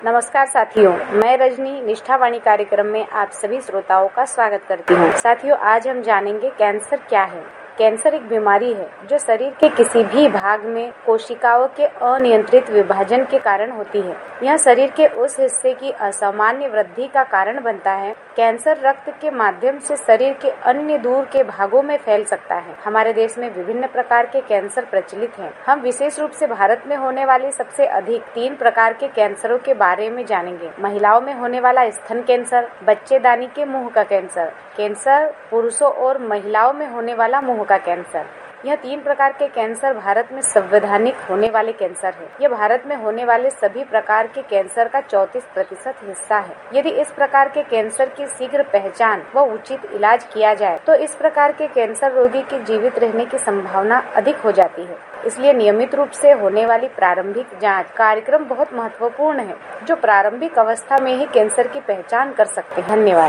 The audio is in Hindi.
नमस्कार साथियों, मैं रजनी निष्ठावाणी कार्यक्रम में आप सभी श्रोताओं का स्वागत करती हूँ। साथियों, आज हम जानेंगे कैंसर क्या है। कैंसर एक बीमारी है जो शरीर के किसी भी भाग में कोशिकाओं के अनियंत्रित विभाजन के कारण होती है। यह शरीर के उस हिस्से की असामान्य वृद्धि का कारण बनता है। कैंसर रक्त के माध्यम से शरीर के अन्य दूर के भागों में फैल सकता है। हमारे देश में विभिन्न प्रकार के कैंसर प्रचलित हैं। हम विशेष रूप से भारत में होने वाले सबसे अधिक 3 प्रकार के कैंसरों के बारे में जानेंगे। महिलाओं में होने वाला स्तन कैंसर, बच्चेदानी के मुंह का कैंसर, पुरुषों और महिलाओं में होने वाला मुंह का कैंसर। यह 3 प्रकार के कैंसर भारत में संवैधानिक होने वाले कैंसर है। यह भारत में होने वाले सभी प्रकार के कैंसर का 34% हिस्सा है। यदि इस प्रकार के कैंसर की शीघ्र पहचान व उचित इलाज किया जाए तो इस प्रकार के कैंसर रोगी के जीवित रहने की संभावना अधिक हो जाती है। इसलिए नियमित रूप से होने वाली प्रारंभिक जांच कार्यक्रम बहुत महत्वपूर्ण है, जो प्रारंभिक अवस्था में ही कैंसर की पहचान कर सकते हैं। धन्यवाद।